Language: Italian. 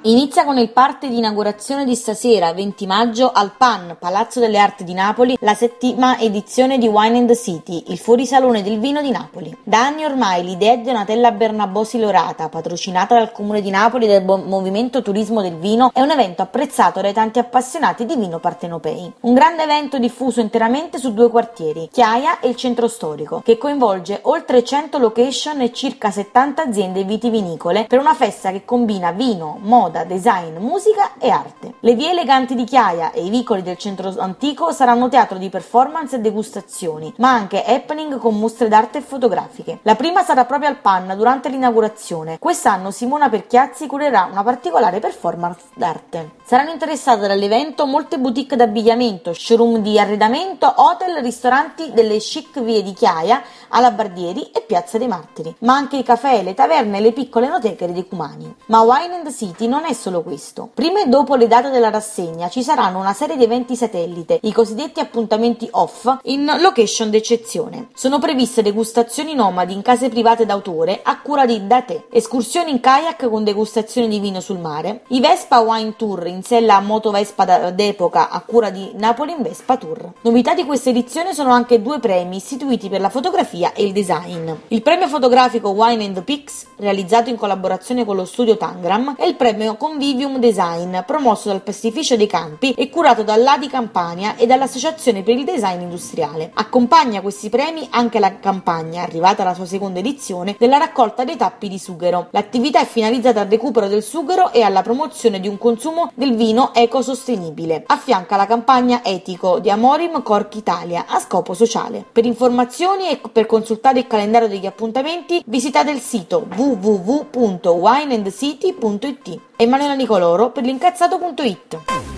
Inizia con il party di inaugurazione di stasera, 20 maggio, al PAN, Palazzo delle Arti di Napoli, la 7ª edizione di Wine and City, il fuorisalone del vino di Napoli. Da anni ormai l'idea di Donatella Bernabosi Lorata, patrocinata dal Comune di Napoli e del Movimento Turismo del Vino, è un evento apprezzato dai tanti appassionati di vino partenopei. Un grande evento diffuso interamente su 2 quartieri, Chiaia e il centro storico, che coinvolge oltre 100 location e circa 70 aziende vitivinicole per una festa che combina vino, moda, design, musica e arte. Le vie eleganti di Chiaia e i vicoli del centro antico saranno teatro di performance e degustazioni, ma anche happening con mostre d'arte e fotografiche. La prima sarà proprio al PAN durante l'inaugurazione. Quest'anno Simona Perchiazzi curerà una particolare performance d'arte. Saranno interessate dall'evento molte boutique d'abbigliamento, showroom di arredamento, hotel, ristoranti delle chic vie di Chiaia, Alabardieri e Piazza dei Martiri, ma anche i caffè, le taverne e le piccole enoteche decumani. Ma Wine and City non è solo questo. Prima e dopo le date della rassegna ci saranno una serie di eventi satellite, i cosiddetti appuntamenti off, in location d'eccezione. Sono previste degustazioni nomadi in case private d'autore a cura di Da Te, escursioni in kayak con degustazioni di vino sul mare, i Vespa Wine Tour in sella a Moto Vespa d'epoca a cura di Napoli in Vespa Tour. Novità di questa edizione sono anche 2 premi istituiti per la fotografia e il design. Il premio fotografico Wine and Pics, realizzato in collaborazione con lo studio Tangram, e il premio Convivium Design, promosso dal Pastificio dei Campi e curato dall'Adi Campania e dall'Associazione per il Design Industriale. Accompagna questi premi anche la campagna, arrivata alla sua 2ª edizione, della raccolta dei tappi di sughero. L'attività è finalizzata al recupero del sughero e alla promozione di un consumo del vino ecosostenibile. Affianca la campagna Etico di Amorim Cork Italia a scopo sociale. Per informazioni e per consultare il calendario degli appuntamenti visitate il sito www.wineandcity.it. Emanuela Nicoloro per l'incazzato.it.